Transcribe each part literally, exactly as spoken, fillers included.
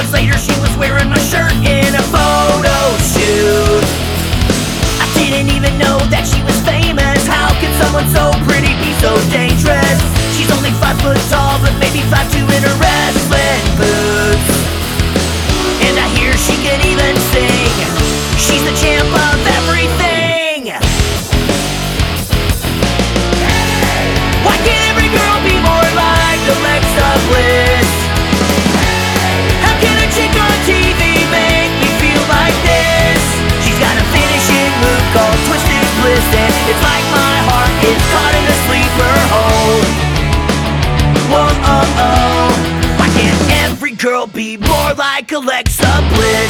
months later she was wearing my shirt in a photo shoot. I didn't even know that she was famous. How could someone so pretty be so dangerous? She's only five foot tall, but maybe five two in her wrestling boots. And I hear she can even sing. She's the champ of everything. Why can't every girl be more like Alexa Bliss? How can a chick on T V make me feel like this? She's got a finishing move called Twisted Bliss, and it's like my heart is caught in a sleeper hole. Whoa, oh, oh. Why can't every girl be more like Alexa Bliss?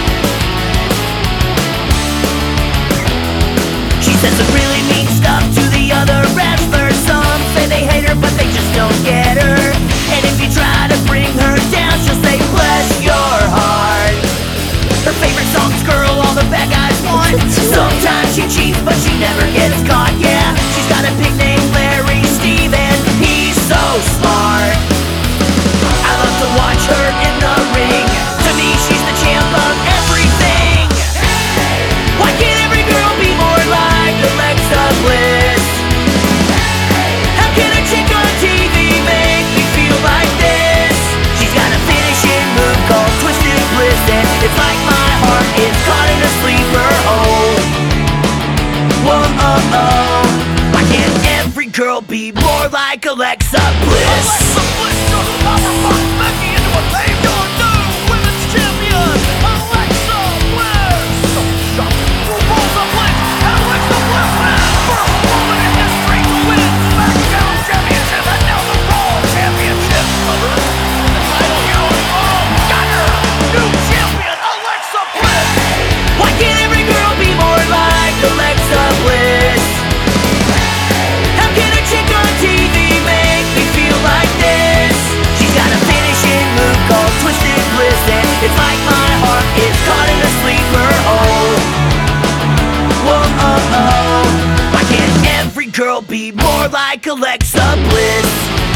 She says some really mean stuff to the other wrestlers. Some say they hate her, but they just don't get her. And if you try to bring her down, she'll say, bless your heart. Her favorite song's Girl All the Bad Guys Want. Sometimes she cheats, but she never gets caught, yeah. She's got a pig named Larry Steve, and he's so smart. I love to watch her in the ring. To me, she's the champ of everything. Why can't every girl be more like Alexa Bliss? How can a chick on T V make me feel like this? She's got a finishing move called Twisted Bliss, and it's like my heart is caught in a sleeper hole. Whoa, oh, oh. Why can't every girl be more like Alexa Bliss? Alexa Bliss does a power box Becky into a pave your new women's champion, Alexa Bliss. Shocking Rosa Bliss and Alexa Bliss wins. First woman in history to win SmackDown Championship and now the Raw Championship. Brother, the title you own. Got her new champion, Alexa Bliss. Why can't every girl be more like Alexa Bliss? How can a chick on T V make me feel like this? She's got a finishing move called Twisted Bliss, and it's like my heart is caught in a sleeper hole. Whoa, oh, oh. Why can't every girl be more like Alexa Bliss?